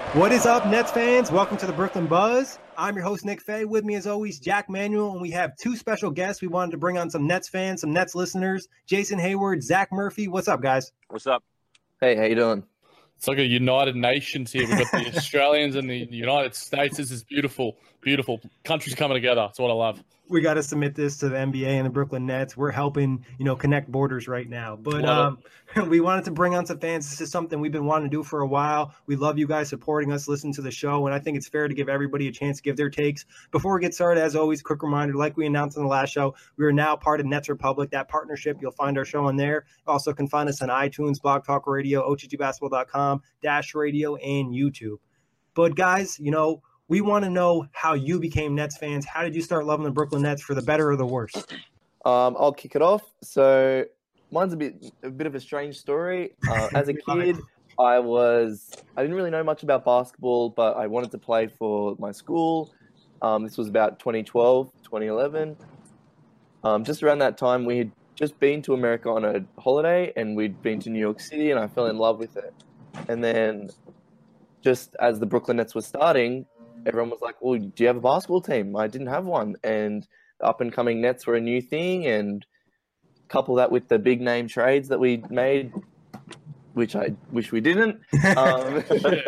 What is up, Nets fans? Welcome to the Brooklyn Buzz. I'm your host, Nick Fay. With me, as always, Jack Manuel, and we have two special guests. We wanted to bring on some Nets fans, some Nets listeners, Jason Hayward, Zach Murphy. What's up, guys? What's up? Hey, how you doing? It's like a United Nations here. We've got the Australians and the United States. This is beautiful, beautiful. Countries coming together. That's what I love. We got to submit this to the NBA and the Brooklyn Nets. We're helping, connect borders right now. But we wanted to bring on some fans. This is something we've been wanting to do for a while. We love you guys supporting us, listening to the show, and I think it's fair to give everybody a chance to give their takes. Before we get started, as always, quick reminder, like we announced in the last show, we are now part of Nets Republic, that partnership. You'll find our show on there. You also can find us on iTunes, Blog Talk Radio, OTGBasketball.com, Dash Radio, and YouTube. But guys, we want to know how you became Nets fans. How did you start loving the Brooklyn Nets, for the better or the worse? I'll kick it off. So mine's a bit of a strange story. As a kid, I didn't really know much about basketball, but I wanted to play for my school. This was about 2012, 2011. Just around that time, we had just been to America on a holiday, and we'd been to New York City, and I fell in love with it. And then just as the Brooklyn Nets were starting, everyone was like, well, do you have a basketball team? I didn't have one. And the up-and-coming Nets were a new thing, and couple that with the big-name trades that we made, which I wish we didn't. That's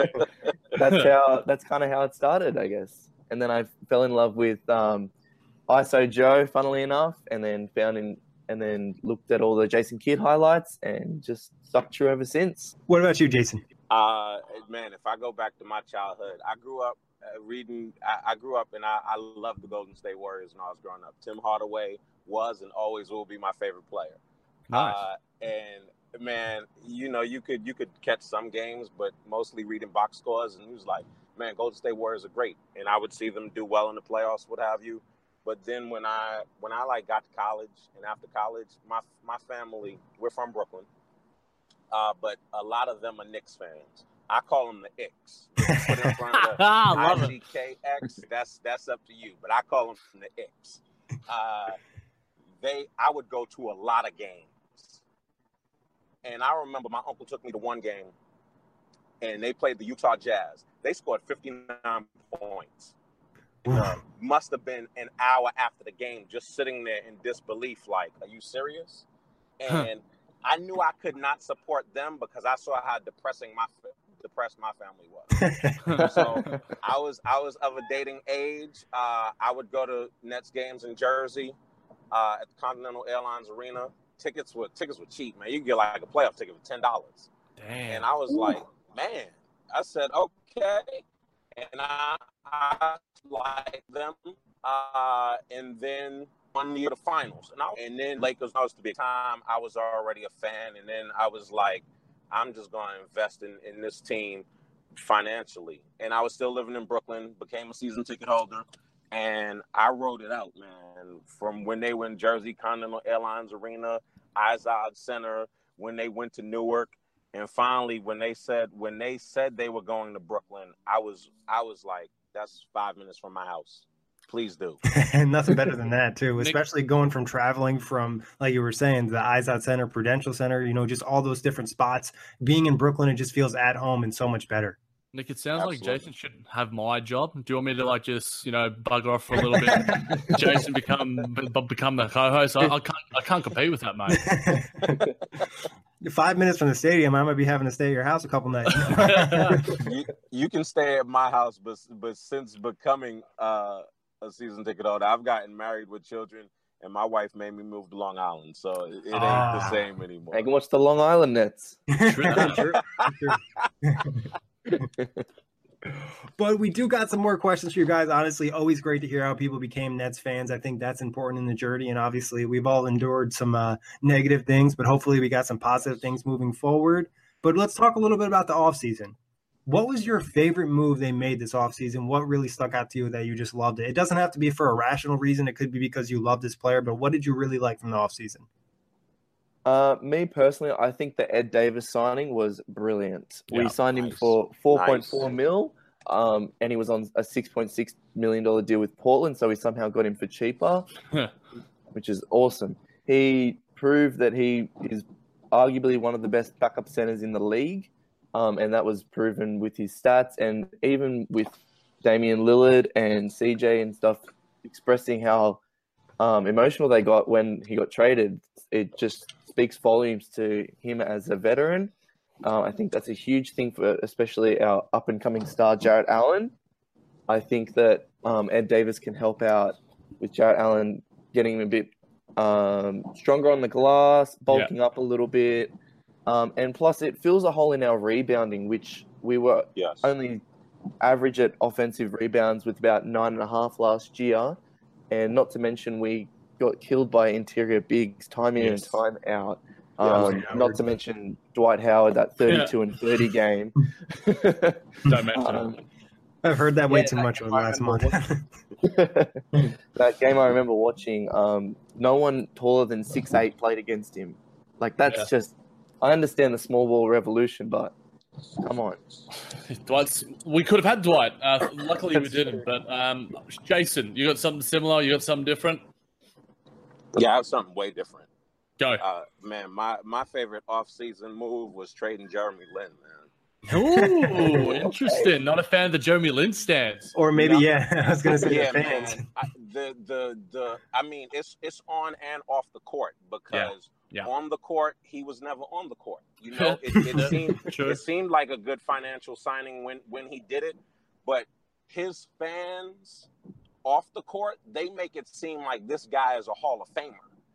kind of how it started, I guess. And then I fell in love with ISO Joe, funnily enough, and then looked at all the Jason Kidd highlights and just stuck true ever since. What about you, Jason? Man, if I go back to my childhood, I grew up reading. I grew up and I loved the Golden State Warriors when I was growing up. Tim Hardaway was and always will be my favorite player. Nice. And man, you could catch some games, but mostly reading box scores. And he was like, man, Golden State Warriors are great, and I would see them do well in the playoffs, what have you. But then when I got to college, and after college, my family, we're from Brooklyn, but a lot of them are Knicks fans. I call them the Icks. Put in front of the ICKX. That's up to you, but I call them the Icks. I would go to a lot of games, and I remember my uncle took me to one game, and they played the Utah Jazz. They scored 59 points. Must have been an hour after the game, just sitting there in disbelief, like, are you serious? And I knew I could not support them because I saw how depressed my family was. So I was of a dating age. I would go to Nets games in Jersey at the Continental Airlines Arena. Tickets were cheap, man. You could get like a playoff ticket for $10. Damn. And I was like, man. I said, okay. And I like them. And then one year the finals. And then Lakers was the big time. I was already a fan. And then I was like, I'm just going to invest in this team financially. And I was still living in Brooklyn, became a season ticket holder, and I wrote it out, man. From when they were in Jersey, Continental Airlines Arena, Izod Center, when they went to Newark, and finally when they said they were going to Brooklyn, I was like, that's 5 minutes from my house. Please do. And nothing better than that, too, especially going from traveling from, like you were saying, the Izod Center, Prudential Center, just all those different spots. Being in Brooklyn, it just feels at home and so much better. Nick, it sounds like Jason should have my job. Do you want me to just bugger off for a little bit? Jason become the co-host. I can't compete with that, mate. 5 minutes from the stadium, I might be having to stay at your house a couple nights. you can stay at my house, but since becoming a season ticket holder, I've gotten married with children, and my wife made me move to Long Island, so it ain't the same anymore. I can watch the Long Island Nets. True. But we do got some more questions for you guys. Honestly, always great to hear how people became Nets fans. I think that's important in the journey, and obviously we've all endured some negative things, but hopefully we got some positive things moving forward. But let's talk a little bit about the offseason. What was your favorite move they made this offseason? What really stuck out to you that you just loved it? It doesn't have to be for a rational reason. It could be because you love this player, but what did you really like from the offseason? Me personally, I think the Ed Davis signing was brilliant. Yeah, we signed him for $4.4 mil, and he was on a $6.6 million deal with Portland, so we somehow got him for cheaper, which is awesome. He proved that he is arguably one of the best backup centers in the league. and that was proven with his stats, and even with Damian Lillard and CJ and stuff expressing how emotional they got when he got traded. It just speaks volumes to him as a veteran. I think that's a huge thing for especially our up-and-coming star, Jarrett Allen. I think that Ed Davis can help out with Jarrett Allen getting him a bit stronger on the glass, bulking up a little bit. And plus, it fills a hole in our rebounding, which we were only average at offensive rebounds with about 9.5 last year. And not to mention, we got killed by interior bigs time in and time out. Not to mention Dwight Howard, that 32 and 30 game. Don't mention it. I've heard that way too much over the last month. That game I remember watching, no one taller than 6'8" played against him. Like, that's just... I understand the small ball revolution, but come on. We could have had Dwight. Luckily, we didn't. But Jason, you got something similar? You got something different? Yeah, I have something way different. Go. Man, my favorite off-season move was trading Jeremy Lin, man. Ooh, interesting. Not a fan of the Jeremy Lin stance. Or maybe, I was going to say the fans. Man, I mean, it's on and off the court because on the court, he was never on the court. You know, it seemed like a good financial signing when he did it, but his fans off the court, they make it seem like this guy is a Hall of Famer.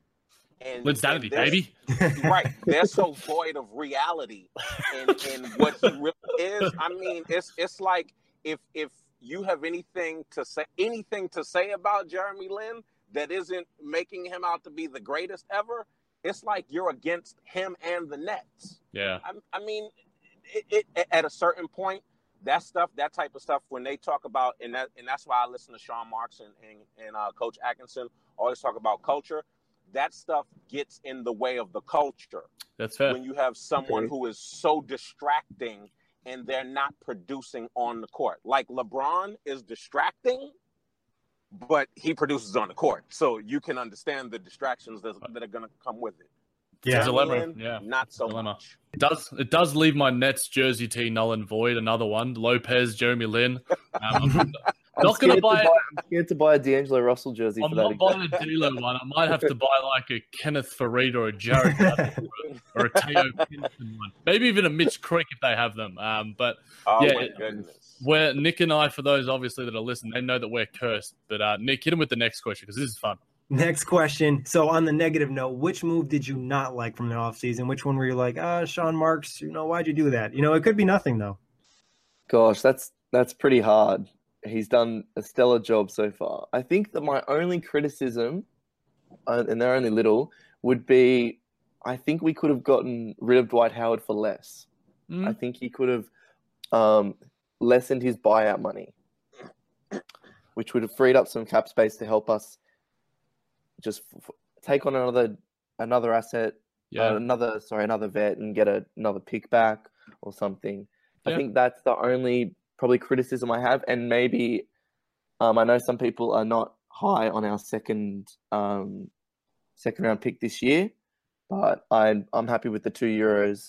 And Linsanity, baby. Right. They're so void of reality in what he really is. I mean, it's like if you have anything to say about Jeremy Lin that isn't making him out to be the greatest ever, it's like you're against him and the Nets. Yeah. I mean, it at a certain point, that type of stuff, when they talk about, and that's why I listen to Sean Marks and Coach Atkinson always talk about culture. That stuff gets in the way of the culture. That's fair. When you have someone who is so distracting and they're not producing on the court. Like LeBron is distracting, but he produces on the court. So you can understand the distractions that are going to come with it. Yeah, not so much. It does leave my Nets jersey tee null and void. Another one, Lopez, Jeremy Lin. I'm scared to buy a D'Angelo Russell jersey. I'm not buying a D'Lo one. I might have to buy like a Kenneth Faried or a Jared Dudley or a Teo Pinson one. Maybe even a Mitch Creek if they have them. But my goodness. Where Nick and I, for those obviously that are listening, they know that we're cursed. But Nick, hit him with the next question because this is fun. Next question. So on the negative note, which move did you not like from the offseason? Which one were you like, Sean Marks, why'd you do that? It could be nothing though. Gosh, that's pretty hard. He's done a stellar job so far. I think that my only criticism, and they're only little, would be I think we could have gotten rid of Dwight Howard for less. I think he could have lessened his buyout money, which would have freed up some cap space to help us just take on another asset, another vet, and get another pick back or something. Yeah. I think that's the only probably criticism I have, and maybe I know some people are not high on our second round pick this year, but I'm happy with the €2.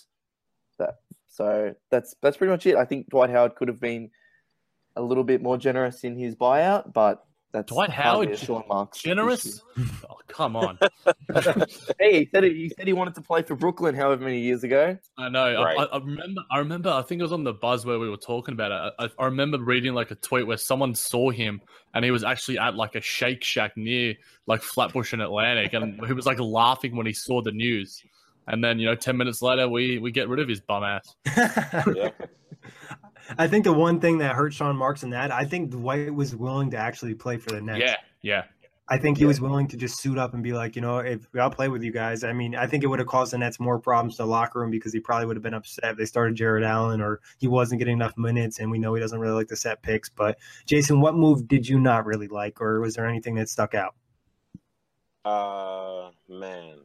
So that's pretty much it. I think Dwight Howard could have been a little bit more generous in his buyout, but that's Dwight Howard Sean Marks generous. Oh, come on! Hey, he said he wanted to play for Brooklyn however many years ago. I know. Right. I remember. I think it was on the Buzz where we were talking about it. I remember reading like a tweet where someone saw him and he was actually at like a Shake Shack near like Flatbush and Atlantic, and he was like laughing when he saw the news. And then 10 minutes later, we get rid of his bum ass. Yeah. I think the one thing that hurt Sean Marks in that, I think Dwight was willing to actually play for the Nets. Yeah. I think he was willing to just suit up and be like, if I'll play with you guys. I mean, I think it would have caused the Nets more problems in the locker room because he probably would have been upset if they started Jared Allen or he wasn't getting enough minutes, and we know he doesn't really like to set picks. But, Jason, what move did you not really like, or was there anything that stuck out? Man.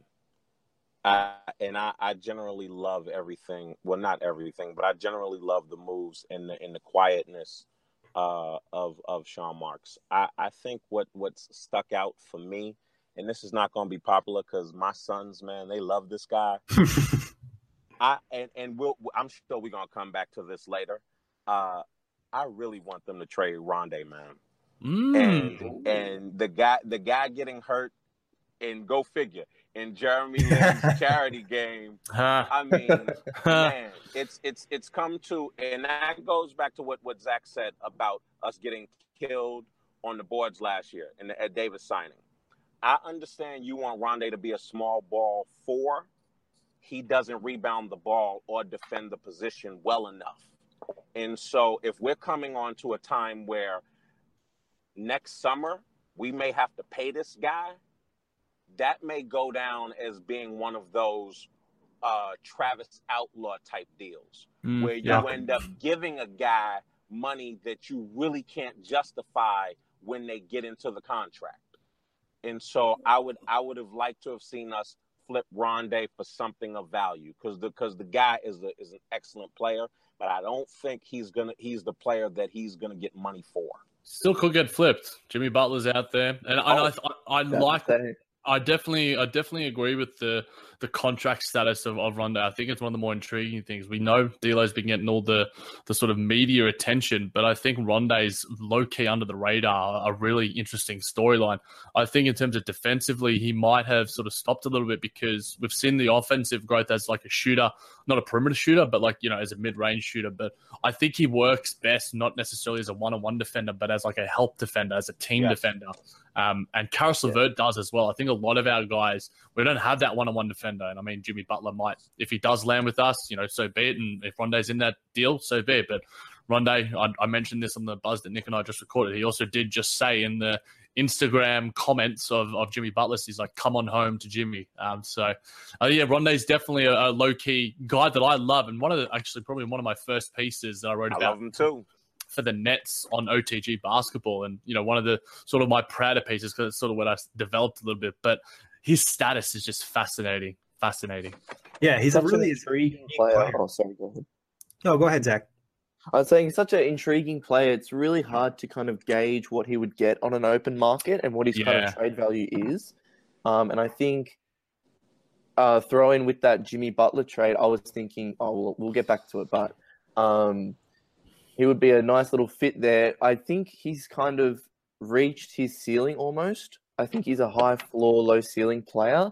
I generally love everything. Well, not everything, but I generally love the moves and the quietness of Sean Marks. I think what's stuck out for me, and this is not going to be popular because my sons, man, they love this guy. I'm sure we're gonna come back to this later. I really want them to trade Rondé, man. And the guy getting hurt, and go figure, in Jeremy Lin's charity game. I mean, man, it's come to, and that goes back to what Zach said about us getting killed on the boards last year at Davis signing. I understand you want Rondé to be a small ball 4. He doesn't rebound the ball or defend the position well enough. And so if we're coming on to a time where next summer we may have to pay this guy, that may go down as being one of those Travis Outlaw type deals where you end up giving a guy money that you really can't justify when they get into the contract. And so I would have liked to have seen us flip Rondé for something of value because the guy is an excellent player, but I don't think he's the player that he's gonna get money for. Still could get flipped. Jimmy Butler's out there, and I definitely agree with the contract status of Rondé. I think it's one of the more intriguing things. We know D'Lo's been getting all the sort of media attention, but I think Rondé's low-key under the radar, a really interesting storyline. I think in terms of defensively, he might have sort of stopped a little bit because we've seen the offensive growth as like a shooter, not a perimeter shooter, but like, as a mid-range shooter. But I think he works best not necessarily as a one-on-one defender, but as like a help defender, as a team defender. And Karis LeVert does as well. I think a lot of our guys, we don't have that one-on-one defender. And I mean, Jimmy Butler might, if he does land with us, so be it. And if Rondé's in that deal, so be it. But Rondé, I mentioned this on the buzz that Nick and I just recorded. He also did just say in the Instagram comments of Jimmy Butler, he's like, come on home to Jimmy. Rondé's definitely a low-key guy that I love. And probably one of my first pieces that I wrote about. I love him too. For the Nets on OTG basketball, and one of the sort of my prouder pieces because it's sort of what I developed a little bit, but his status is just fascinating. Yeah, he's a really intriguing player. Oh, sorry, go ahead. No, go ahead, Zach. I was saying, such an intriguing player. It's really hard to kind of gauge what he would get on an open market and what his kind of trade value is. And I think throw in with that Jimmy Butler trade, I was thinking, we'll get back to it, but he would be a nice little fit there. I think he's kind of reached his ceiling almost. I think he's a high floor, low ceiling player.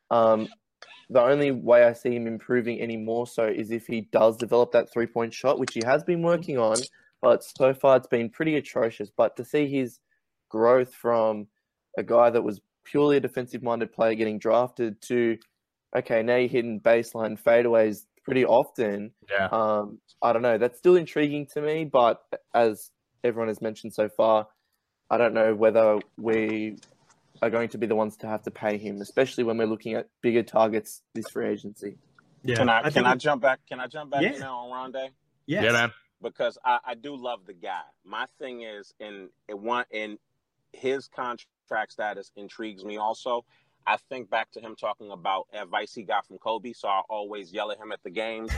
The only way I see him improving any more so is if he does develop that 3-point shot, which he has been working on, but so far it's been pretty atrocious. But to see his growth from a guy that was purely a defensive-minded player getting drafted to, okay, now you're hitting baseline fadeaways pretty often. Yeah. I don't know. That's still intriguing to me, but as everyone has mentioned so far, I don't know whether we are going to be the ones to have to pay him, especially when we're looking at bigger targets this free agency. Yeah. Can I jump back? Can I jump back now on Rondé? Yes. Yeah, man. Because I do love the guy. My thing is, in his contract status intrigues me also. I think back to him talking about advice he got from Kobe, so I always yell at him at the games.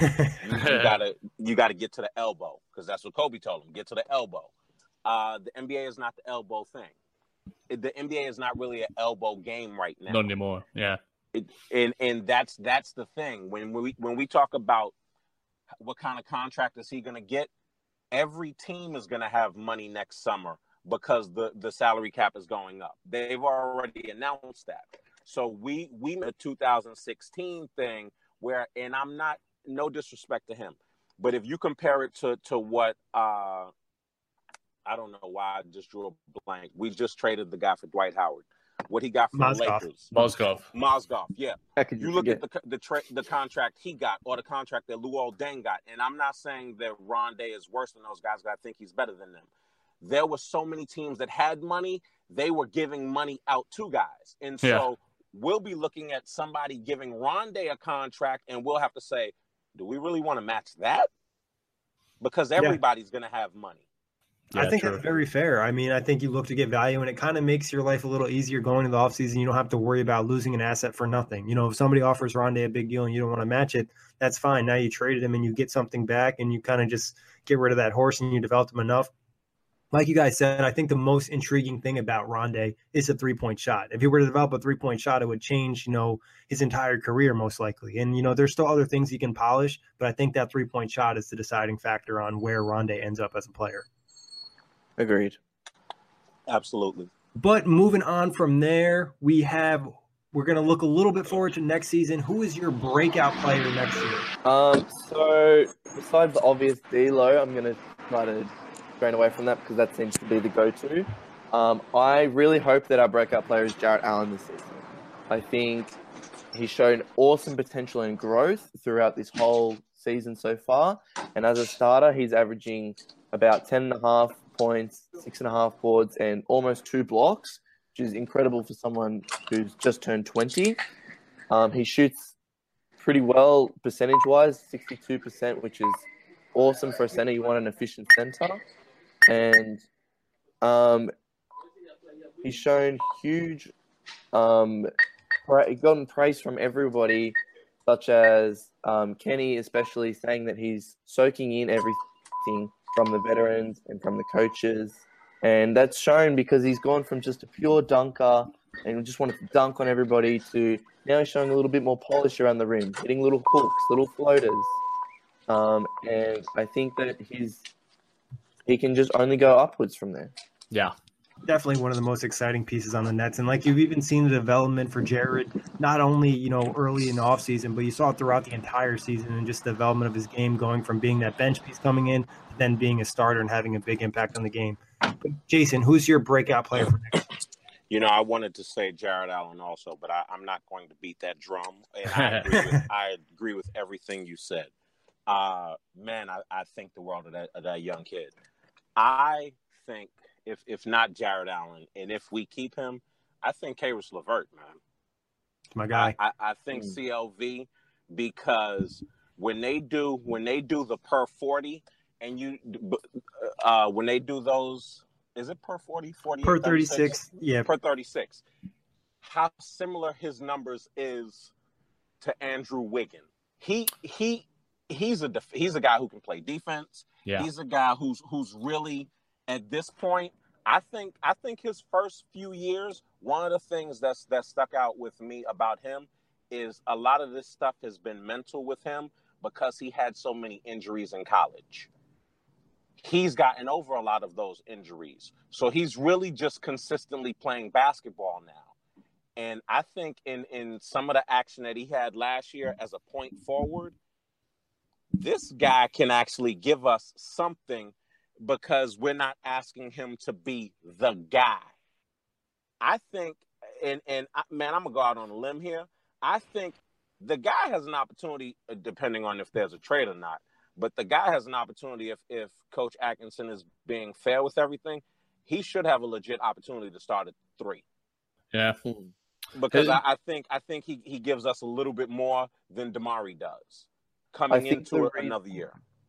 You gotta get to the elbow, because that's what Kobe told him. Get to the elbow. The NBA is not the elbow thing. The NBA is not really an elbow game right now. Not anymore. Yeah. And that's the thing. When we talk about what kind of contract is he going to get, every team is going to have money next summer because the salary cap is going up. They've already announced that. So we made a 2016 thing where, and I'm not, no disrespect to him, but if you compare it to what I don't know why I just drew a blank. We just traded the guy for Dwight Howard. What he got from the Lakers. Mozgov, yeah. You look at the contract he got or the contract that Luol Deng got, and I'm not saying that Rondé is worse than those guys, but I think he's better than them. There were so many teams that had money, they were giving money out to guys. And so we'll be looking at somebody giving Rondé a contract, and we'll have to say, do we really want to match that? Because everybody's going to have money. Yeah, I think that's very fair. I mean, I think you look to get value, and it kind of makes your life a little easier going into the offseason. You don't have to worry about losing an asset for nothing. You know, if somebody offers Rondé a big deal and you don't want to match it, that's fine. Now you traded him and you get something back, and you kind of just get rid of that horse and you developed him enough. like you guys said, I think the most intriguing thing about Rondé is a 3-point shot. If he were to develop a 3-point shot, it would change, his entire career most likely. And, there's still other things he can polish, but I think that 3-point shot is the deciding factor on where Rondé ends up as a player. Agreed. Absolutely. But moving on from there, we're going to look a little bit forward to next season. Who is your breakout player next year? So besides the obvious D'Lo, I'm going to try to strain away from that because that seems to be the go-to. I really hope that our breakout player is Jarrett Allen this season. I think he's shown awesome potential and growth throughout this whole season so far. And as a starter, he's averaging about 10.5 points, 6.5 boards, and almost 2 blocks, which is incredible for someone who's just turned 20. He shoots pretty well percentage-wise, 62%, which is awesome for a center. You want an efficient center. And he's shown huge gotten praise from everybody, such as Kenny especially, saying that he's soaking in everything from the veterans and from the coaches. And that's shown because he's gone from just a pure dunker and just wanted to dunk on everybody to now he's showing a little bit more polish around the rim, hitting little hooks, little floaters. And I think that he can just only go upwards from there. Yeah. Definitely one of the most exciting pieces on the Nets. And like you've even seen the development for Jared, not only, early in the offseason, but you saw it throughout the entire season and just the development of his game going from being that bench piece coming in to then being a starter and having a big impact on the game. But Jason, who's your breakout player for next year? I wanted to say Jarrett Allen also, but I'm not going to beat that drum. And I agree with everything you said. Man, I think the world of that young kid. I think if not Jarrett Allen, and if we keep him, I think Caris LeVert, man. My guy. I think CLV, because when they do the per 40 and when they do those, is it per 40, 40 per 36? Yeah, per 36. How similar his numbers is to Andrew Wiggins. He's a guy who can play defense. Yeah. He's a guy who's really at this point. I think his first few years, one of the things that stuck out with me about him is a lot of this stuff has been mental with him because he had so many injuries in college. He's gotten over a lot of those injuries. So he's really just consistently playing basketball now. And I think in some of the action that he had last year as a point forward, this guy can actually give us something because we're not asking him to be the guy. I think, man, I'm going to go out on a limb here. I think the guy has an opportunity, depending on if there's a trade or not, but the guy has an opportunity if Coach Atkinson is being fair with everything, he should have a legit opportunity to start at 3. Yeah. Because I think he gives us a little bit more than Damari does coming into another year.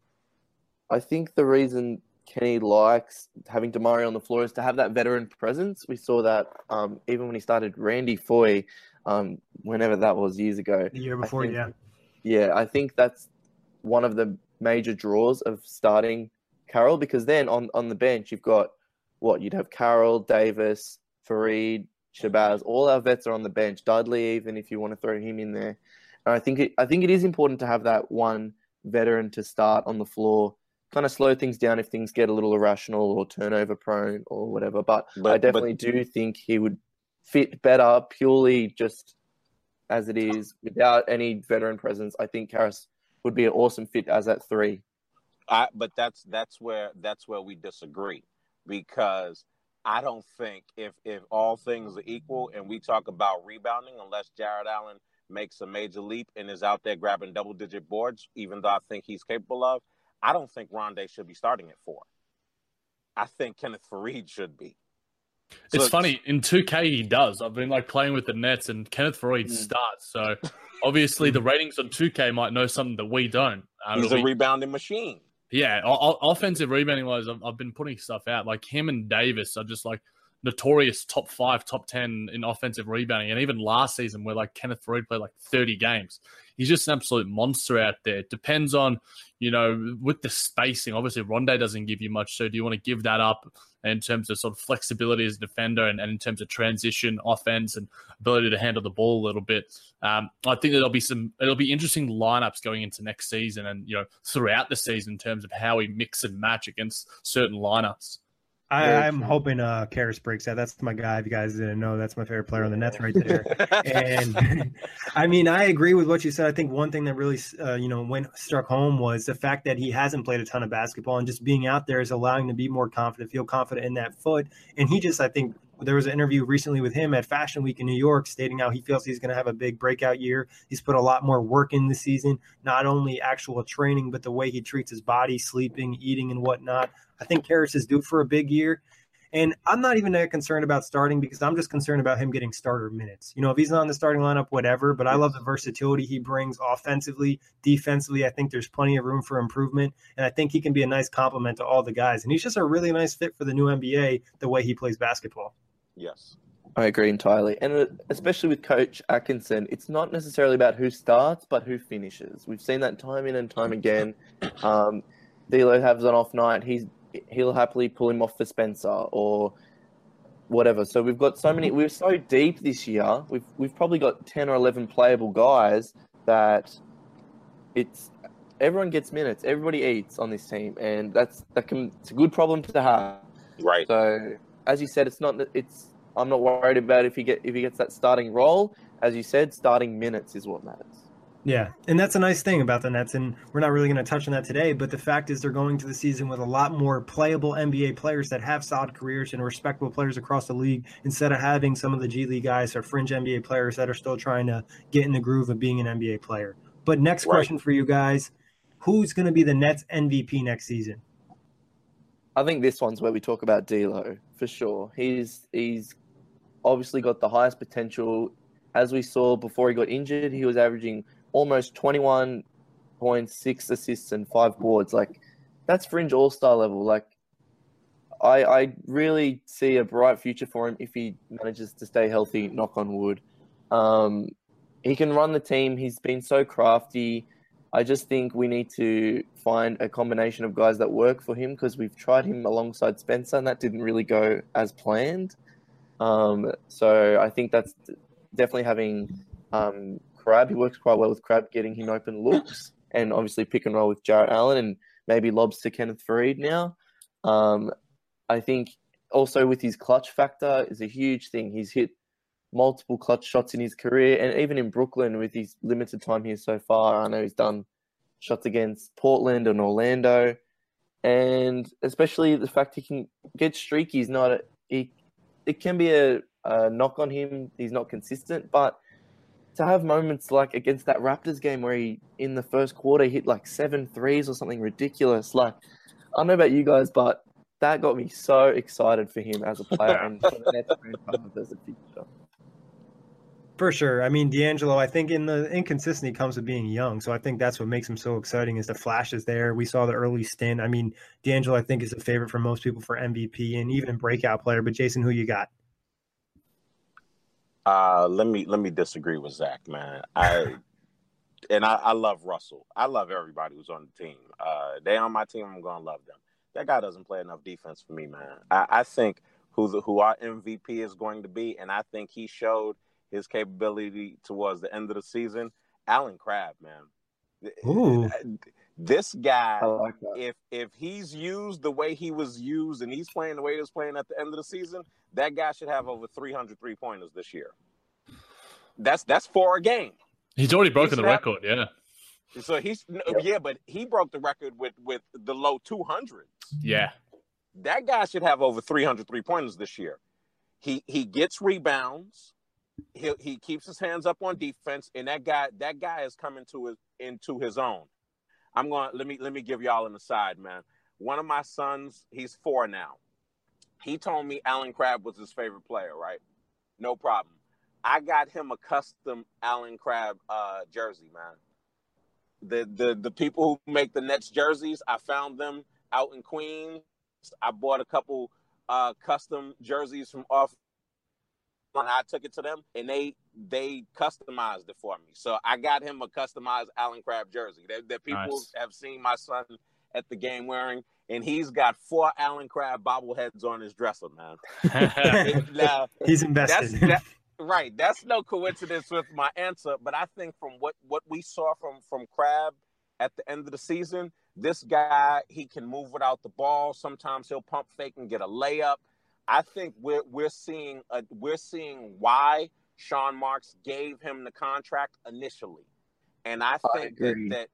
I think the reason Kenny likes having Damari on the floor is to have that veteran presence. We saw that even when he started Randy Foye, whenever that was years ago. The year before, yeah. Yeah, I think that's one of the major draws of starting Carroll, because then on the bench you've got you'd have Carroll, Davis, Fareed, Shabazz, all our vets are on the bench. Dudley, even if you want to throw him in there. And I think it is important to have that one veteran to start on the floor, kind of slow things down if things get a little irrational or turnover prone or whatever. But I definitely do think he would fit better purely just as it is without any veteran presence. I think Caris would be an awesome fit as that 3. But that's where we disagree, because I don't think if all things are equal and we talk about rebounding, unless Jarrett Allen makes a major leap and is out there grabbing double-digit boards, even though I think he's capable of, I don't think Rondé should be starting at 4. I think Kenneth Faried should be. It's funny, in 2K he does. I've been playing with the Nets and Kenneth Faried starts. So obviously the ratings on 2K might know something that we don't. He's a rebounding machine. Yeah, offensive rebounding wise, I've been putting stuff out. Like him and Davis are just notorious top 5, top 10 in offensive rebounding. And even last season where like Kenneth Faried played like 30 games, he's just an absolute monster out there. Depends on, with the spacing. Obviously, Rondae doesn't give you much. So do you want to give that up in terms of sort of flexibility as a defender and in terms of transition offense and ability to handle the ball a little bit? I think it'll be interesting lineups going into next season and, throughout the season in terms of how we mix and match against certain lineups. I'm hoping Karras breaks that. That's my guy. If you guys didn't know, that's my favorite player on the Nets right there. And I mean, I agree with what you said. I think one thing that really, struck home was the fact that he hasn't played a ton of basketball, and just being out there is allowing him to be more confident, feel confident in that foot. And I think there was an interview recently with him at Fashion Week in New York stating how he feels he's going to have a big breakout year. He's put a lot more work in this season, not only actual training, but the way he treats his body, sleeping, eating, and whatnot. I think Karras is due for a big year. And I'm not even that concerned about starting because I'm just concerned about him getting starter minutes. If he's not in the starting lineup, whatever. But I love the versatility he brings offensively, defensively. I think there's plenty of room for improvement. And I think he can be a nice complement to all the guys. And he's just a really nice fit for the new NBA, the way he plays basketball. Yes. I agree entirely. And especially with Coach Atkinson, it's not necessarily about who starts, but who finishes. We've seen that time in and time again. D'Lo has an off night. He'll happily pull him off for Spencer or whatever. So we've got we're so deep this year. We've probably got 10 or 11 playable guys that everyone gets minutes. Everybody eats on this team. And it's a good problem to have. Right. So as you said, I'm not worried about if he gets that starting role. As you said, starting minutes is what matters. Yeah, and that's a nice thing about the Nets, and we're not really going to touch on that today, but the fact is they're going to the season with a lot more playable NBA players that have solid careers and respectable players across the league instead of having some of the G League guys or fringe NBA players that are still trying to get in the groove of being an NBA player. But next question for you guys, who's going to be the Nets MVP next season? I think this one's where we talk about D'Lo, for sure. He's obviously got the highest potential. As we saw before he got injured, he was averaging almost 21 points, 6 assists, and 5 boards. Like, that's fringe all-star level. Like, I really see a bright future for him if he manages to stay healthy, knock on wood. He can run the team. He's been so crafty. I just think we need to find a combination of guys that work for him because we've tried him alongside Spencer, and that didn't really go as planned. So I think that's definitely having Crabbe. He works quite well with Crabbe, getting him open looks, and obviously pick and roll with Jarrett Allen and maybe lobs to Kenneth Faried now. I think also with his clutch factor is a huge thing. He's hit multiple clutch shots in his career, and even in Brooklyn with his limited time here so far, I know he's done shots against Portland and Orlando, and especially the fact he can get streaky is not it can be a knock on him. He's not consistent, but to have moments like against that Raptors game where he, in the first quarter, hit like 7 threes or something ridiculous. Like, I don't know about you guys, but that got me so excited for him as a player and for the Nets franchise as a future. For sure. I mean, D'Angelo, I think in the inconsistency comes with being young. So I think that's what makes him so exciting is the flashes there. We saw the early stint. I mean, D'Angelo, I think, is a favorite for most people for MVP and even breakout player. But Jason, who you got? Let me disagree with Zach, man. I love Russell. I love everybody who's on the team. They on my team, I'm gonna love them. That guy doesn't play enough defense for me, man. I think who our MVP is going to be, and I think he showed his capability towards the end of the season. Allen Crabbe, man. Ooh. This guy, I like that. if he's used the way he was used and he's playing the way he was playing at the end of the season, that guy should have over 300 3-pointers this year. That's 4 a game. He's already broken the record, yeah. So but he broke the record with the low 200s. Yeah. That guy should have over 300 3-pointers this year. He gets rebounds. He keeps his hands up on defense, and that guy is coming into his own. Let me give y'all an aside, man. One of my sons, he's 4 now. He told me Allen Crabbe was his favorite player, right? No problem. I got him a custom Allen Crabbe jersey, man. The people who make the Nets jerseys, I found them out in Queens. I bought a couple custom jerseys from off. And I took it to them, and they customized it for me. So I got him a customized Allen Crabbe jersey that people Nice. have seen my son at the game wearing, and he's got 4 Allen Crabbe bobbleheads on his dresser, man. Now, He's invested. right. That's no coincidence with my answer, but I think from what we saw from Crabbe at the end of the season, this guy, he can move without the ball. Sometimes he'll pump fake and get a layup. I think we're seeing why Sean Marks gave him the contract initially, and I think that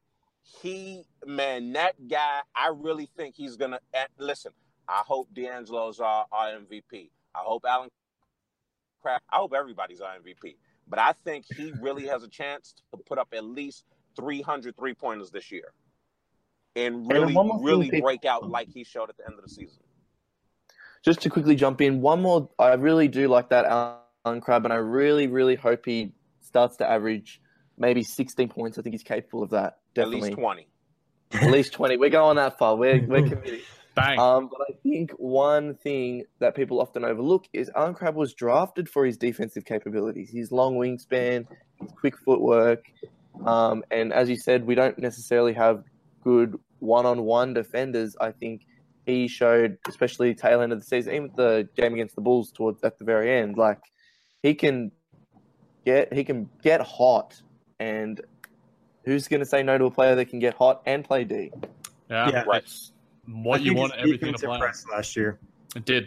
that guy, I really think he's gonna listen. I hope D'Angelo's our MVP. I hope Allen Crabbe. I hope everybody's our MVP. But I think he really has a chance to put up at least 300 3-pointers this year, and really break out like he showed at the end of the season. Just to quickly jump in, one more. I really do like that Allen Crabbe, and I really, really hope he starts to average maybe 16 points. I think he's capable of that. Definitely. At least 20. At least 20. We're going that far. We're committed. Bang. But I think one thing that people often overlook is Allen Crabbe was drafted for his defensive capabilities, his long wingspan, his quick footwork. And as you said, we don't necessarily have good one-on-one defenders. I think he showed, especially tail end of the season, even the game against the Bulls at the very end, like he can get hot, and who's going to say no to a player that can get hot and play D? Yeah, right. What you want everything to play. Last year, It did.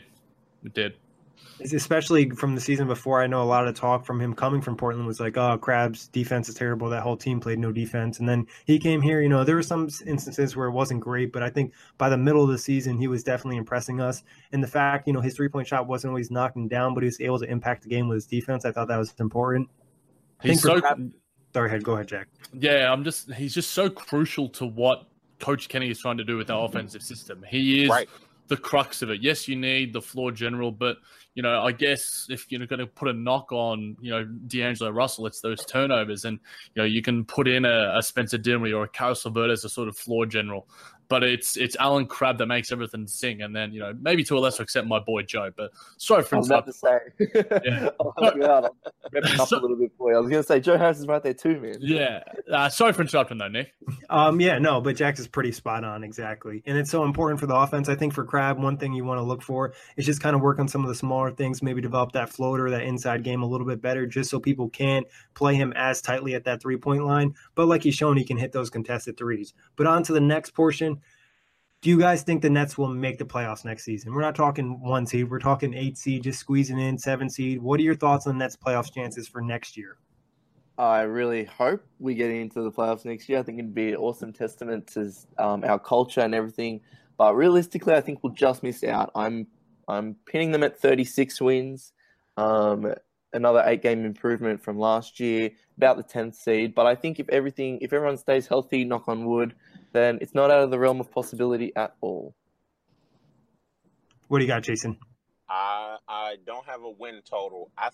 especially from the season before. I know a lot of talk from him coming from Portland was like, "Oh, Crabbe's defense is terrible. That whole team played no defense." And then he came here. You know, there were some instances where it wasn't great, but I think by the middle of the season, he was definitely impressing us. And the fact, you know, his 3-point shot wasn't always knocking down, but he was able to impact the game with his defense. I thought that was important. Sorry, go ahead, Jack. Yeah, he's just so crucial to what Coach Kenny is trying to do with our offensive system. He is the crux of it. Yes, you need the floor general, but you know, I guess if you're going to put a knock on, you know, D'Angelo Russell, it's those turnovers, and you know, you can put in a Spencer Dinwiddie or a Caris LeVert as a sort of floor general, but it's Allen Crabbe that makes everything sing, and then, you know, maybe to a lesser extent my boy Joe. But sorry for interrupting. Yeah. I'll help you out. I'll rep it up a little bit for you. I was going to say Joe Harris is right there too, man. Yeah. Sorry for interrupting though, Nick. But Jax is pretty spot on, exactly. And it's so important for the offense. I think for Crabbe, one thing you want to look for is just kind of work on some of the smaller things, maybe develop that floater, that inside game a little bit better, just so people can't play him as tightly at that 3-point line. But like he's shown, he can hit those contested threes. But on to the next portion. Do you guys think the Nets will make the playoffs next season? We're not talking 1 seed. We're talking 8 seed, just squeezing in 7 seed. What are your thoughts on the Nets playoffs chances for next year? I really hope we get into the playoffs next year. I think it'd be an awesome testament to our culture and everything. But realistically, I think we'll just miss out. I'm pinning them at 36 wins, another 8-game improvement from last year, about the 10th seed. But I think if everyone stays healthy, knock on wood, then it's not out of the realm of possibility at all. What do you got, Jason? I don't have a win total. I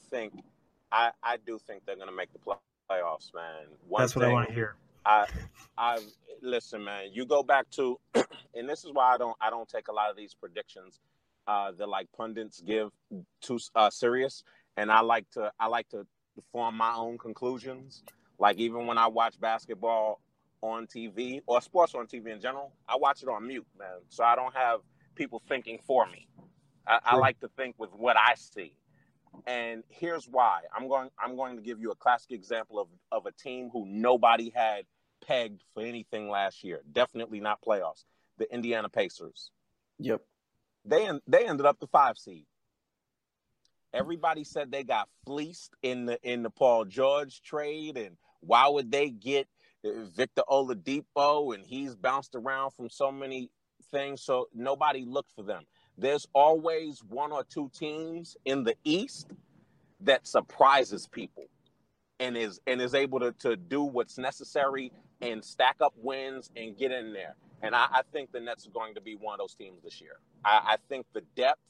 do think they're going to make the playoffs, man. That's what I want to hear. I listen, man. You go back to, and this is why I don't take a lot of these predictions that like pundits give too serious, and I like to form my own conclusions. Like even when I watch basketball on TV or sports on TV in general, I watch it on mute, man. So I don't have people thinking for me. I like to think with what I see. And here's why. I'm going to give you a classic example of a team who nobody had pegged for anything last year. Definitely not playoffs. The Indiana Pacers. Yep. They ended up the 5 seed. Everybody said they got fleeced in the Paul George trade, and why would they get Victor Oladipo, and he's bounced around from so many things, so nobody looked for them. There's always 1 or 2 teams in the East that surprises people and is able to do what's necessary and stack up wins and get in there. And I think the Nets are going to be one of those teams this year. I think the depth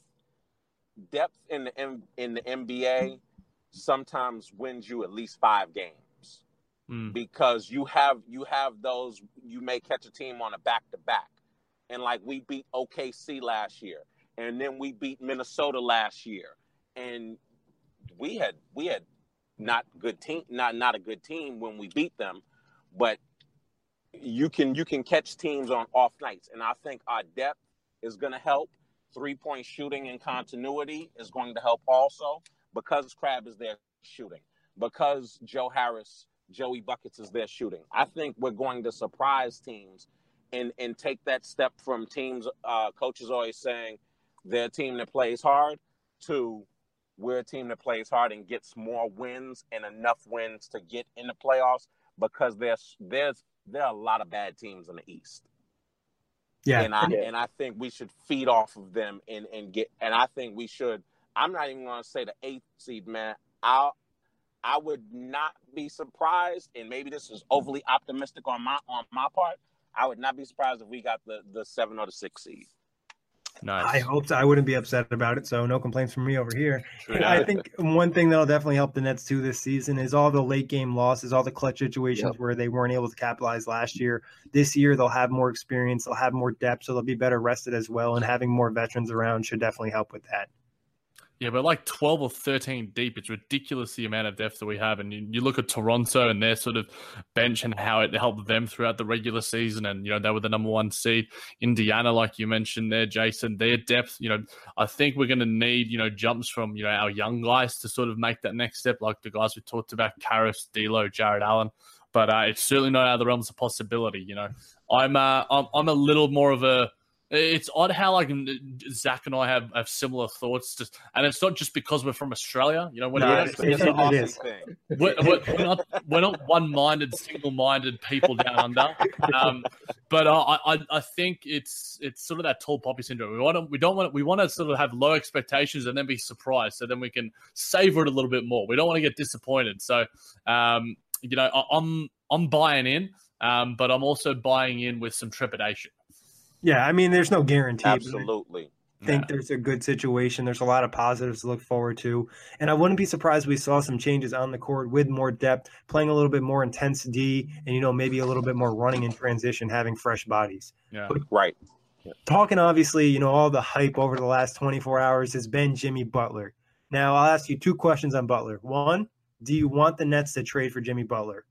in the NBA sometimes wins you at least 5 games. Because you have those, you may catch a team on a back-to-back. And like we beat OKC last year. and then we beat Minnesota last year, and we had not a good team when we beat them, but you can catch teams on off nights, and I think our depth is going to help. 3-point shooting and continuity is going to help also, because Crabbe is there shooting, because Joey Buckets is there shooting. I think we're going to surprise teams and take that step from teams, coaches always saying they're a team that plays hard, to we're a team that plays hard and gets more wins and enough wins to get in the playoffs, because there are a lot of bad teams in the East. Yeah. And I think we should feed off of them and I think we should. I'm not even going to say the 8th seed, man. I would not be surprised, and maybe this is overly optimistic on my part. I would not be surprised if we got the 7 or the 6 seed. Nice. I hope so. I wouldn't be upset about it, so no complaints from me over here. True. I think one thing that'll definitely help the Nets too this season is all the late game losses, all the clutch situations where they weren't able to capitalize last year. This year they'll have more experience, they'll have more depth, so they'll be better rested as well, and having more veterans around should definitely help with that. Yeah, but like 12 or 13 deep, it's ridiculous the amount of depth that we have. And you look at Toronto and their sort of bench and how it helped them throughout the regular season. And, you know, they were the number 1 seed. Indiana, like you mentioned there, Jason, their depth, you know, I think we're going to need, you know, jumps from, you know, our young guys to sort of make that next step, like the guys we talked about, Karras, D'Lo, Jared Allen. But it's certainly not out of the realms of possibility, you know. I'm a little more of a... It's odd how like Zach and I have similar thoughts, and it's not just because we're from Australia. You know, we're not one-minded, single-minded people down under. But I think it's sort of that tall poppy syndrome. We want to sort of have low expectations and then be surprised, so then we can savor it a little bit more. We don't want to get disappointed. So you know, I'm buying in, but I'm also buying in with some trepidation. Yeah, I mean, there's no guarantee. Absolutely. I think there's a good situation. There's a lot of positives to look forward to. And I wouldn't be surprised if we saw some changes on the court with more depth, playing a little bit more intense D, and, you know, maybe a little bit more running in transition, having fresh bodies. Yeah. But right. Talking, obviously, you know, all the hype over the last 24 hours has been Jimmy Butler. Now, I'll ask you 2 questions on Butler. 1, do you want the Nets to trade for Jimmy Butler?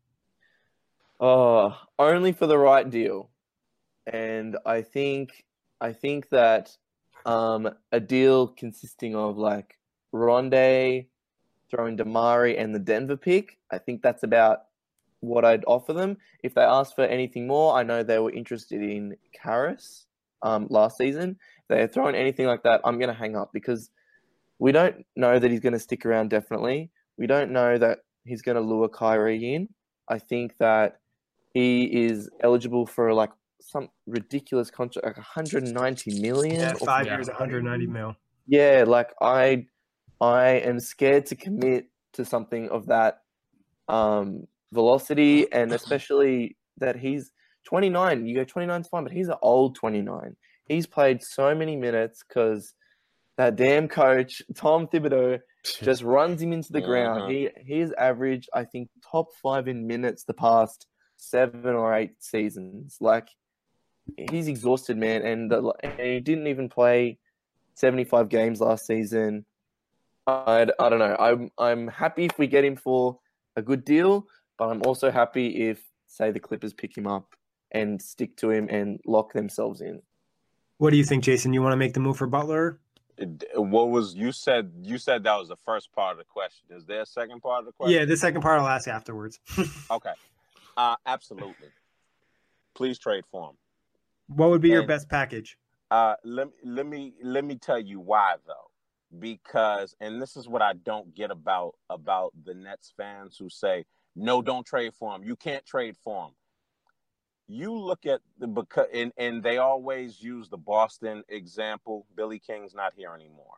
Only for the right deal. And I think that a deal consisting of like Rondae, throwing Damari and the Denver pick, I think that's about what I'd offer them. If they asked for anything more, I know they were interested in Karras last season. If they're throwing anything like that, I'm going to hang up, because we don't know that he's going to stick around definitely. We don't know that he's going to lure Kyrie in. I think that he is eligible for like some ridiculous contract, like 190 million. Yeah, 5 years, 190 mil. Yeah, like I am scared to commit to something of that velocity, and especially that he's 29. You go 29 is fine, but he's an old 29. He's played so many minutes because that damn coach, Tom Thibodeau, just runs him into the ground. He's averaged, I think, top 5 in minutes the past 7 or 8 seasons. Like, he's exhausted, man, and he didn't even play 75 games last season. I don't know. I'm happy if we get him for a good deal, but I'm also happy if, say, the Clippers pick him up and stick to him and lock themselves in. What do you think, Jason? You want to make the move for Butler? What was you said? You said that was the first part of the question. Is there a second part of the question? Yeah, the second part I'll ask afterwards. Okay. Absolutely. Please trade for him. What would be your best package? Let me tell you why though, because, and this is what I don't get about the Nets fans who say, no, don't trade for him. You can't trade for him. You look at and they always use the Boston example. Billy King's not here anymore.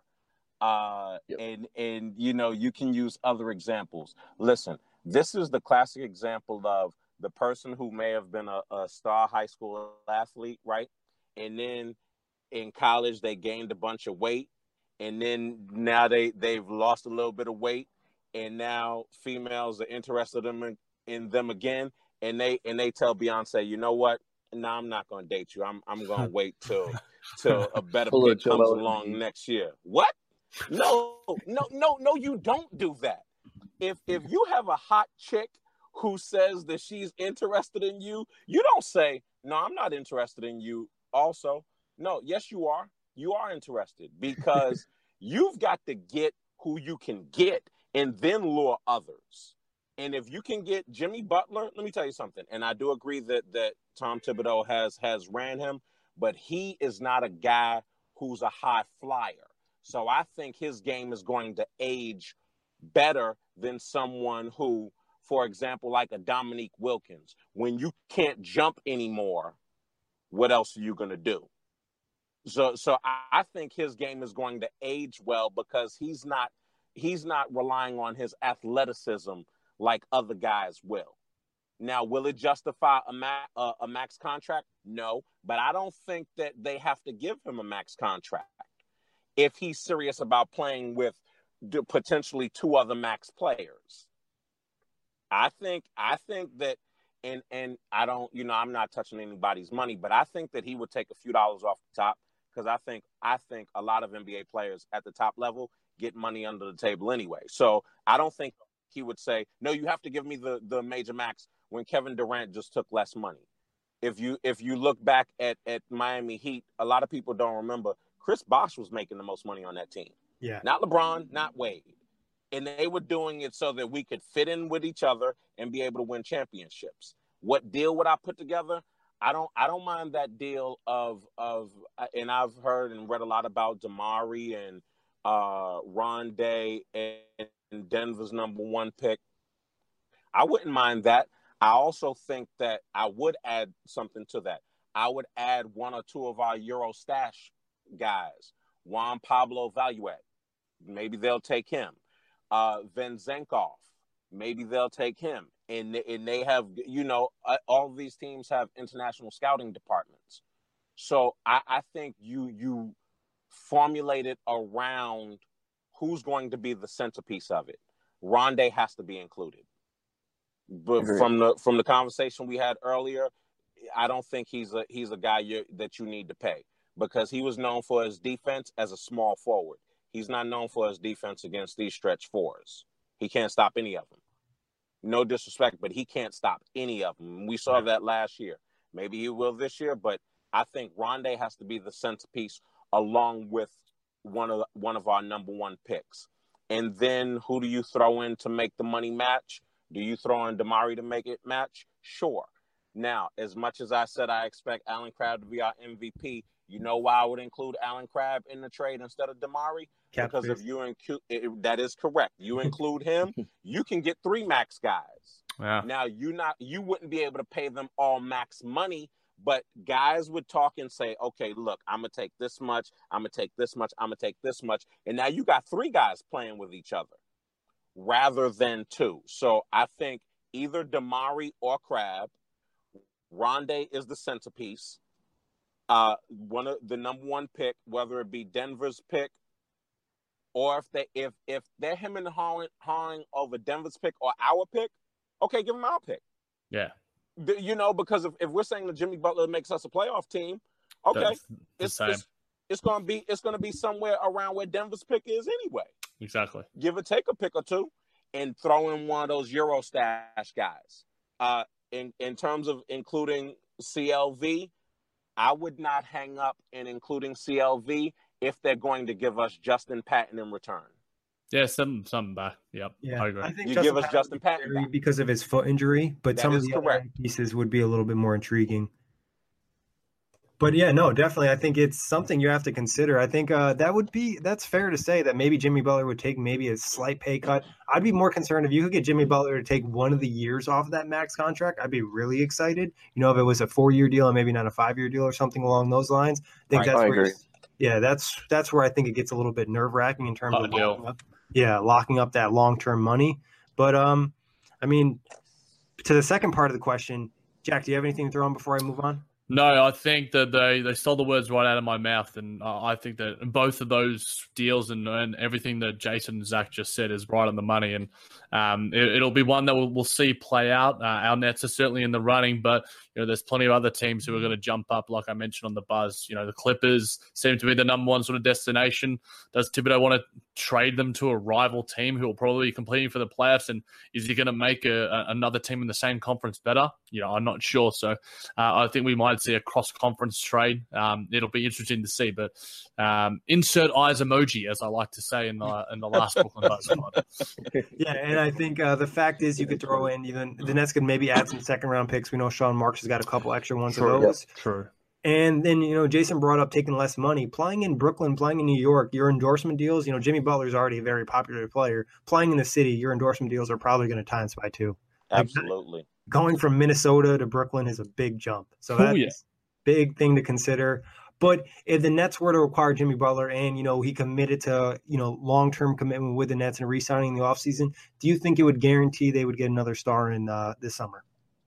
And you know, you can use other examples. Listen, this is the classic example of the person who may have been a star high school athlete, right? And then in college, they gained a bunch of weight. And then now they've lost a little bit of weight. And now females are interested in them again. And they tell Beyonce, you know what? No, I'm not going to date you. I'm going to wait till a better Pull a pick comes Joel along Embiid. next year. What? No, you don't do that. If you have a hot chick who says that she's interested in you, you don't say, "No, I'm not interested in you." Also, no, yes, you are. You are interested because you've got to get who you can get and then lure others. And if you can get Jimmy Butler, let me tell you something. And I do agree that Tom Thibodeau has ran him, but he is not a guy who's a high flyer. So I think his game is going to age better than someone who, for example, like a Dominique Wilkins. When you can't jump anymore, what else are you going to do? So I think his game is going to age well because he's not relying on his athleticism like other guys will. Now, will it justify a max contract? No, but I don't think that they have to give him a max contract if he's serious about playing with potentially two other max players. I think that, and I don't, I'm not touching anybody's money, but I think that he would take a few dollars off the top because I think a lot of NBA players at the top level get money under the table anyway. So I don't think he would say, no, you have to give me the major max when Kevin Durant just took less money. If you look back at Miami Heat, a lot of people don't remember Chris Bosh was making the most money on that team. Yeah. Not LeBron, not Wade. And they were doing it so that we could fit in with each other and be able to win championships. What deal would I put together? I don't mind that deal of and I've heard and read a lot about Damari and Rondé and Denver's number one pick. I wouldn't mind that. I also think that I would add something to that. I would add one or two of our Euro stash guys. Juan Pablo Valuet. Maybe they'll take him. Venzenkov. Maybe they'll take him. And they have, all of these teams have international scouting departments. So I think you formulate it around who's going to be the centerpiece of it. Rondé has to be included. But from the conversation we had earlier, I don't think he's a guy that you need to pay because he was known for his defense as a small forward. He's not known for his defense against these stretch fours. He can't stop any of them. No disrespect, but he can't stop any of them. We saw that last year. Maybe he will this year, but I think Rondé has to be the centerpiece along with one of our number one picks. And then who do you throw in to make the money match? Do you throw in Damari to make it match? Sure. Now, as much as I said I expect Allen Crabbe to be our MVP, you know why I would include Allen Crabbe in the trade instead of Damari? Because if you include, that is correct. You include him, you can get 3 max guys. Yeah. Now you wouldn't be able to pay them all max money, but guys would talk and say, okay, look, I'm gonna take this much, I'm gonna take this much, I'm gonna take this much, and now you got 3 guys playing with each other rather than 2. So I think either Damari or Crabbe. Rondé is the centerpiece. One of the number one pick, whether it be Denver's pick, or if they're him and hawing over Denver's pick or our pick, okay, give him our pick. Yeah. Because if we're saying that Jimmy Butler makes us a playoff team, okay, it's gonna be somewhere around where Denver's pick is anyway. Exactly. Give or take a pick or two, and throw in one of those Euro stash guys. In terms of including CLV, I would not hang up in including CLV if they're going to give us Justin Patton in return. Yeah, something back. Yep. Yeah, I agree. I think you give us Justin Patton back. Because of his foot injury, but That some of is the correct. other pieces would be a little bit more intriguing. But yeah, no, definitely. I think it's something you have to consider. I think that's fair to say that maybe Jimmy Butler would take maybe a slight pay cut. I'd be more concerned if you could get Jimmy Butler to take one of the years off of that max contract. I'd be really excited. If it was a 4-year deal and maybe not a 5-year deal or something along those lines. I agree. Yeah, that's where I think it gets a little bit nerve wracking in terms of locking up that long term money. But to the second part of the question, Jack, do you have anything to throw on before I move on? No, I think that they stole the words right out of my mouth, and I think that both of those deals and everything that Jason and Zach just said is right on the money, and it'll be one that we'll see play out. Our Nets are certainly in the running, but there's plenty of other teams who are going to jump up, like I mentioned on the buzz. The Clippers seem to be the number one sort of destination. Does Thibodeau want to trade them to a rival team who will probably be competing for the playoffs? And is he going to make another team in the same conference better? I'm not sure. So I think we might see a cross-conference trade. It'll be interesting to see. But insert eyes emoji, as I like to say in the last Brooklyn Buzz pod. Yeah, and I think the fact is you could throw in even the Nets could maybe add some second-round picks. We know Sean Marks has got a couple extra ones of those. True. And then, Jason brought up taking less money. Playing in Brooklyn, playing in New York, your endorsement deals, Jimmy Butler's already a very popular player. Playing in the city, your endorsement deals are probably going to times by 2. Absolutely. Going from Minnesota to Brooklyn is a big jump. So that's a big thing to consider. But if the Nets were to acquire Jimmy Butler and, he committed to, long-term commitment with the Nets and re-signing in the offseason, do you think it would guarantee they would get another star in this summer?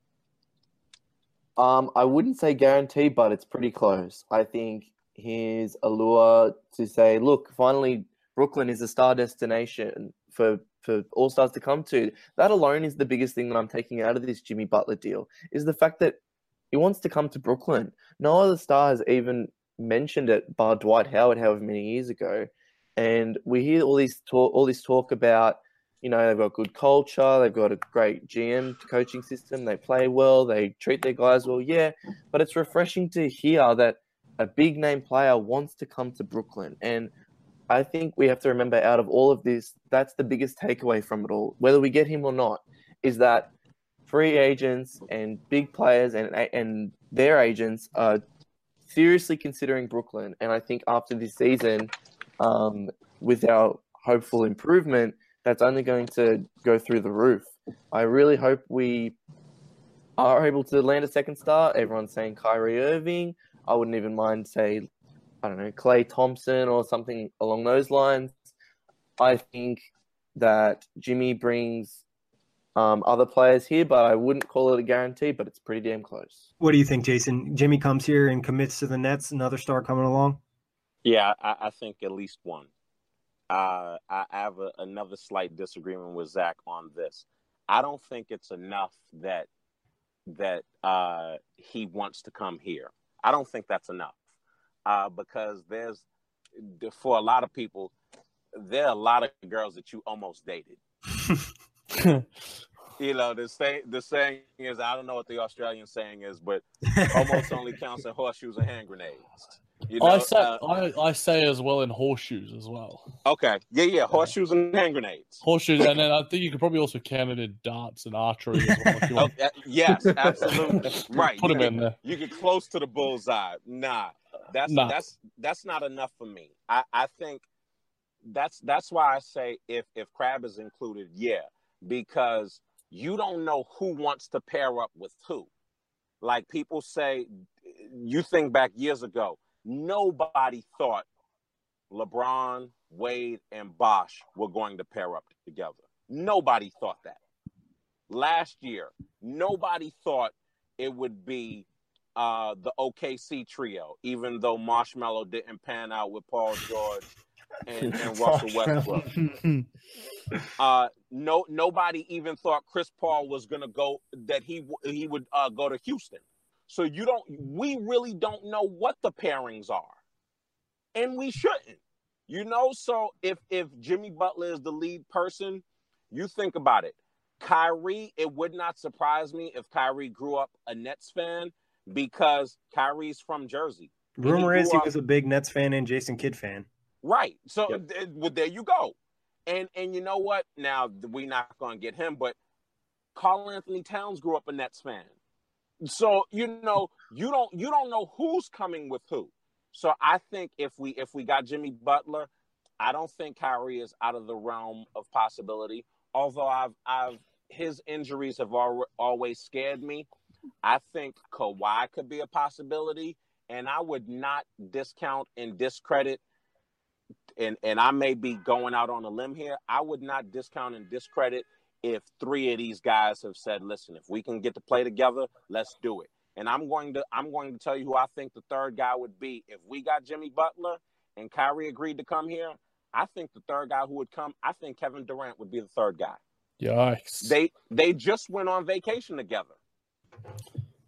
I wouldn't say guarantee, but it's pretty close. I think his allure to say, look, finally, Brooklyn is a star destination for all-stars to come to. That alone is the biggest thing that I'm taking out of this Jimmy Butler deal, is the fact that he wants to come to Brooklyn. No other star has even mentioned it bar Dwight Howard however many years ago. And we hear all this talk about, they've got good culture, they've got a great GM coaching system, they play well, they treat their guys well, yeah. But it's refreshing to hear that a big-name player wants to come to Brooklyn. And I think we have to remember, out of all of this, that's the biggest takeaway from it all, whether we get him or not, is that free agents and big players and their agents are seriously considering Brooklyn. And I think after this season, with our hopeful improvement, that's only going to go through the roof. I really hope we are able to land a second star. Everyone's saying Kyrie Irving. I wouldn't even mind, say, I don't know, Klay Thompson or something along those lines. I think that Jimmy brings other players here, but I wouldn't call it a guarantee, but it's pretty damn close. What do you think, Jason? Jimmy comes here and commits to the Nets, another star coming along? Yeah, I think at least one. I have another slight disagreement with Zach on this. I don't think it's enough that he wants to come here. I don't think that's enough because for a lot of people, there are a lot of girls that you almost dated. The saying is, I don't know what the Australian saying is, but almost only counts in horseshoes and hand grenades. I say as well in horseshoes as well. Okay. Yeah. Horseshoes and hand grenades. Horseshoes, and then I think you could probably also count it in darts and archery as well. If you want. Yes, absolutely. Right. Put them in there. You get close to the bullseye. That's not enough for me. I think that's why I say if Crab is included, yeah, because you don't know who wants to pair up with who. Like people say, you think back years ago, nobody thought LeBron, Wade, and Bosh were going to pair up together. Nobody thought that. Last year, nobody thought it would be the OKC trio, even though Marshmello didn't pan out with Paul George and Russell Westbrook. Nobody even thought Chris Paul was going to go, that he would go to Houston. So we really don't know what the pairings are, and we shouldn't, So if Jimmy Butler is the lead person, you think about it. Kyrie, it would not surprise me if Kyrie grew up a Nets fan because Kyrie's from Jersey. Rumor is he was a big Nets fan and Jason Kidd fan. Right. So there you go. And you know what? Now we're not going to get him, but Karl Anthony Towns grew up a Nets fan. So you don't know who's coming with who. So I think if we got Jimmy Butler, I don't think Kyrie is out of the realm of possibility. Although his injuries have always scared me. I think Kawhi could be a possibility, and I would not discount and discredit. And I may be going out on a limb here. I would not discount and discredit if 3 of these guys have said, listen, if we can get to play together, let's do it. And I'm going to tell you who I think the third guy would be. If we got Jimmy Butler and Kyrie agreed to come here, I think the third guy who would come, I think Kevin Durant would be the third guy. Yikes. They just went on vacation together.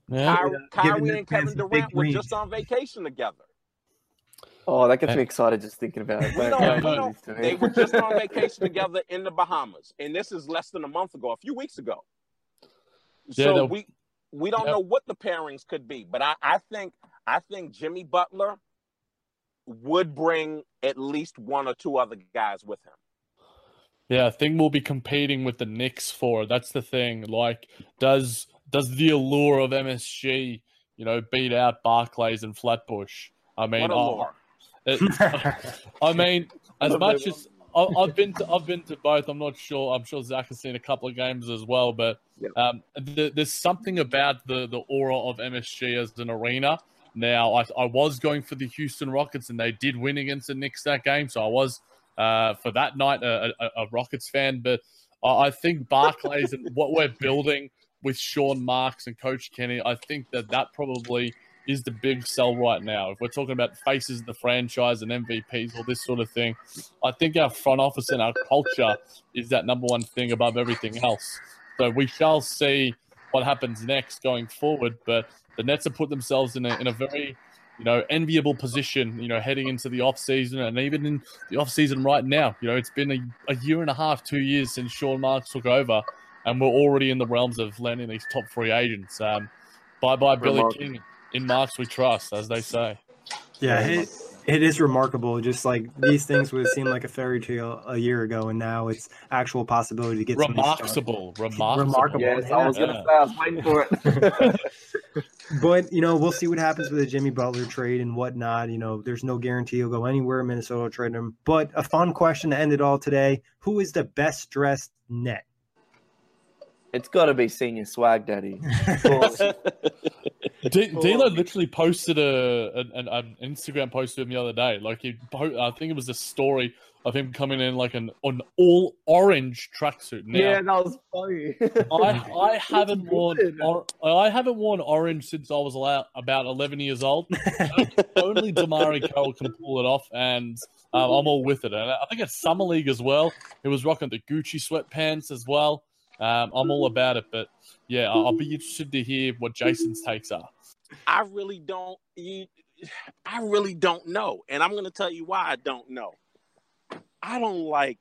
Yeah. Kyrie and Kevin fans some big Durant were dreams. just on vacation together. Oh, that gets me excited just thinking about it. Don't do this to me. They were just on vacation together in the Bahamas, and this is less than a few weeks ago. So we don't know what the pairings could be, but I think Jimmy Butler would bring at least one or two other guys with him. Yeah, I think we'll be competing with the Knicks for it. That's the thing. Like, does the allure of MSG, beat out Barclays and Flatbush? I mean, What allure? I mean, as much as I've been to both, I'm not sure. I'm sure Zach has seen a couple of games as well, but there's something about the aura of MSG as an arena. Now, I was going for the Houston Rockets, and they did win against the Knicks that game, so I was for that night a Rockets fan. But I think Barclays and what we're building with Sean Marks and Coach Kenny, I think that probably is the big sell right now. If we're talking about faces of the franchise and MVPs, all this sort of thing, I think our front office and our culture is that number one thing above everything else. So we shall see what happens next going forward. But the Nets have put themselves in a very, enviable position, heading into the offseason, and even in the offseason right now. It's been a year and a half, 2 years since Sean Marks took over, and we're already in the realms of landing these top free agents. Bye-bye, Billy King. In Marks we trust, as they say. Yeah, it is remarkable. Just like these things would seem like a fairy tale a year ago, and now it's actual possibility to get remarkable. Yes, I was going to say, I was waiting for it. But, we'll see what happens with the Jimmy Butler trade and whatnot. There's no guarantee he'll go anywhere. Minnesota will trade him. But a fun question to end it all today. Who is the best dressed Net? It's got to be Senior Swag Daddy. D'Lo literally posted an Instagram post to him the other day. Like I think it was a story of him coming in like an all orange tracksuit. Yeah, that was funny. I haven't worn orange since I was about 11 years old. Only Damari Carroll can pull it off, and I'm all with it. And I think at Summer League as well, he was rocking the Gucci sweatpants as well. I'm all about it, but yeah, I'll be interested to hear what Jason's takes are. I really don't know, and I'm going to tell you why I don't know. I don't like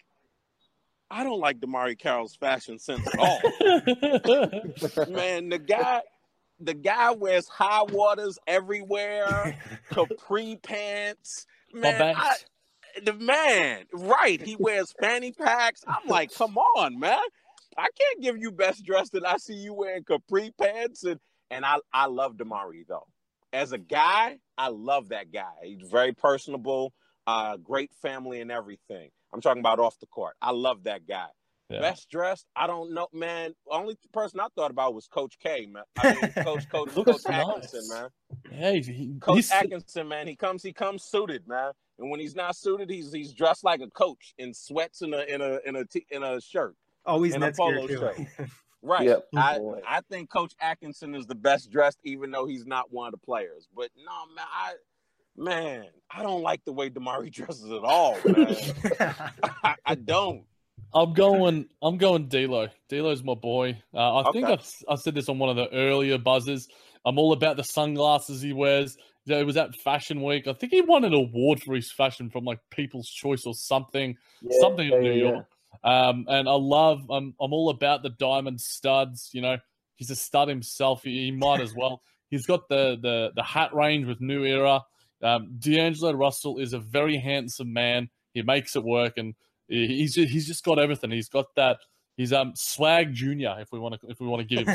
Damari Carroll's fashion sense at all. Man, the guy wears high waters everywhere, capri pants. Man, right? He wears fanny packs. I'm like, come on, man. I can't give you best dressed, and I see you wearing capri pants, and I love Damari though. As a guy, I love that guy. He's very personable, great family and everything. I'm talking about off the court. I love that guy. Yeah. Best dressed, I don't know, man. Only person I thought about was Coach K, man. I mean, Coach Atkinson, man. Hey, Coach Atkinson, man. He comes suited, man. And when he's not suited, he's dressed like a coach in sweats in a shirt. Always in a polo shirt. Right. Yep. I think Coach Atkinson is the best dressed, even though he's not one of the players. But no, man, I don't like the way Damari dresses at all, man. I don't. I'm going D'Lo. D'Lo's my boy. I think I said this on one of the earlier buzzers. I'm all about the sunglasses he wears. It was at Fashion Week. I think he won an award for his fashion from like People's Choice or something in New York. And I'm all about the diamond studs. He's a stud himself. He might as well. He's got the hat range with New Era. D'Angelo Russell is a very handsome man. He makes it work, and he's just got everything. He's got that. He's Swag Junior. If we want to give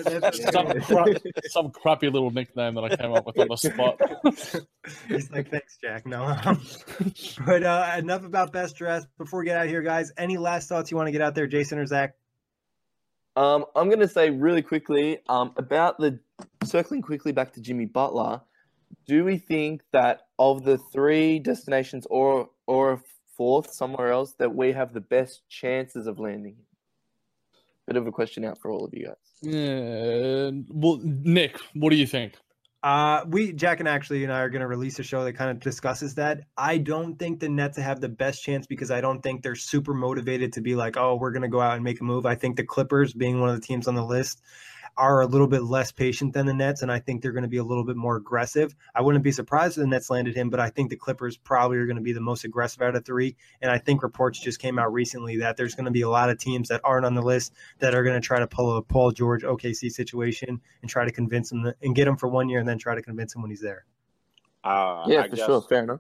him some crappy little nickname that I came up with on the spot. He's like, thanks, Jack. No, but enough about best dressed. Before we get out of here, guys, any last thoughts you want to get out there, Jason or Zach? I'm going to say really quickly about circling quickly back to Jimmy Butler. Do we think that of the three destinations or a fourth somewhere else that we have the best chances of landing? Bit of a question out for all of you guys. Yeah. Well, Nick, what do you think? Jack and I are going to release a show that kind of discusses that. I don't think the Nets have the best chance because I don't think they're super motivated to be like, oh, we're going to go out and make a move. I think the Clippers, being one of the teams on the list, are a little bit less patient than the Nets, and I think they're going to be a little bit more aggressive. I wouldn't be surprised if the Nets landed him, but I think the Clippers probably are going to be the most aggressive out of three. And I think reports just came out recently that there's going to be a lot of teams that aren't on the list that are going to try to pull a Paul George OKC situation and try to convince him and get him for 1 year and then try to convince him when he's there. Sure. Fair enough.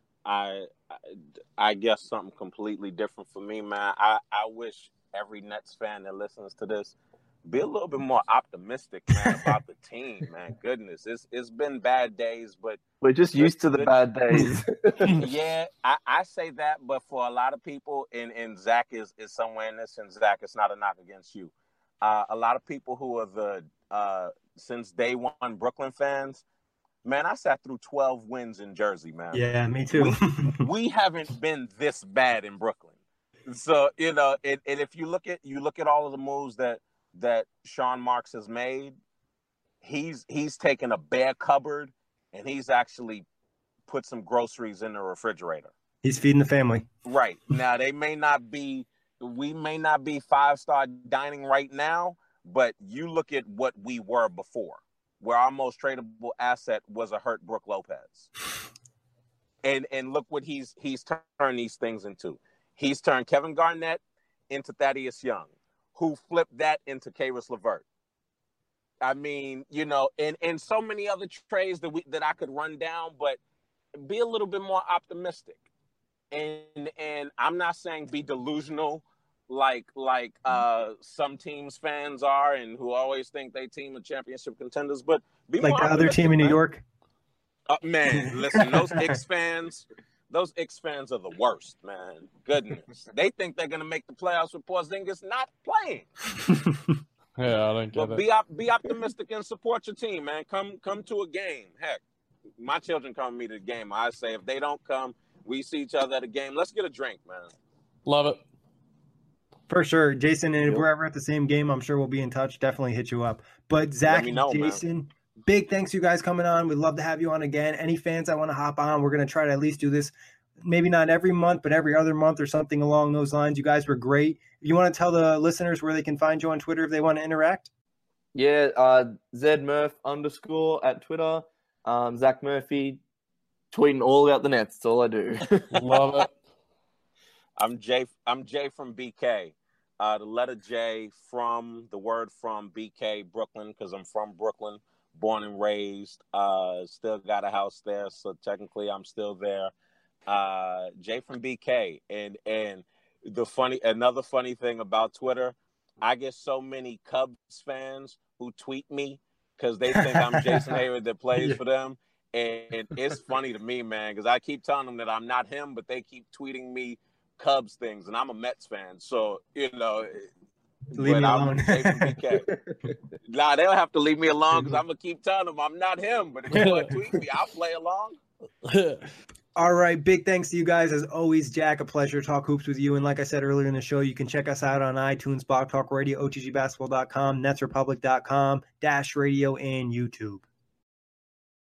I guess something completely different for me, man. I wish every Nets fan that listens to this be a little bit more optimistic, man, about the team, man. Goodness, it's been bad days, but we're just used to the bad days. Yeah, I say that, but for a lot of people, and Zach is somewhere in this, and Zach, it's not a knock against you. A lot of people who are the since day one Brooklyn fans, man, I sat through 12 wins in Jersey, man. Yeah, me too. we haven't been this bad in Brooklyn. So, you know, and if you look at all of the moves that Sean Marks has made, he's taken a bare cupboard and he's actually put some groceries in the refrigerator. He's feeding the family. Right. Now, we may not be 5-star dining right now, but you look at what we were before, where our most tradable asset was a hurt Brook Lopez. And look what he's turned these things into. He's turned Kevin Garnett into Thaddeus Young, who flipped that into Caris LeVert. I mean, you know, and so many other trades that I could run down, but be a little bit more optimistic. And I'm not saying be delusional like some teams fans are and who always think they team of championship contenders, but be like more the other team in New York. Man, listen, those Knicks fans are the worst, man. Goodness. They think they're going to make the playoffs with Porzingis not playing. Yeah, I don't get it. Be optimistic and support your team, man. Come to a game. Heck, my children come with me to the game. I say if they don't come, we see each other at a game. Let's get a drink, man. Love it. For sure, Jason, and if we're ever at the same game, I'm sure we'll be in touch. Definitely hit you up. But Zach, Jason, man, big thanks to you guys coming on. We'd love to have you on again. Any fans that want to hop on, we're going to try to at least do this, maybe not every month, but every other month or something along those lines. You guys were great. You want to tell the listeners where they can find you on Twitter if they want to interact? Yeah, ZMurph _ at Twitter. Zach Murphy, tweeting all about the Nets. That's all I do. Love it. I'm Jay from BK. The letter J from the word from BK, Brooklyn, because I'm from Brooklyn, born and raised. Still got a house there, so technically I'm still there. J from BK. And another funny thing about Twitter, I get so many Cubs fans who tweet me because they think I'm Jason Hayward that plays for them. And it's funny to me, man, because I keep telling them that I'm not him, but they keep tweeting me Cubs things, and I'm a Mets fan, so you know. Leave me alone. Nah, they'll have to leave me alone because I'm gonna keep telling them I'm not him. But if you want to tweet me, I'll play along. All right, big thanks to you guys as always, Jack. A pleasure to talk hoops with you. And like I said earlier in the show, you can check us out on iTunes, Blog Talk Radio, OTGBasketball.com, NetsRepublic.com, Dash Radio, and YouTube.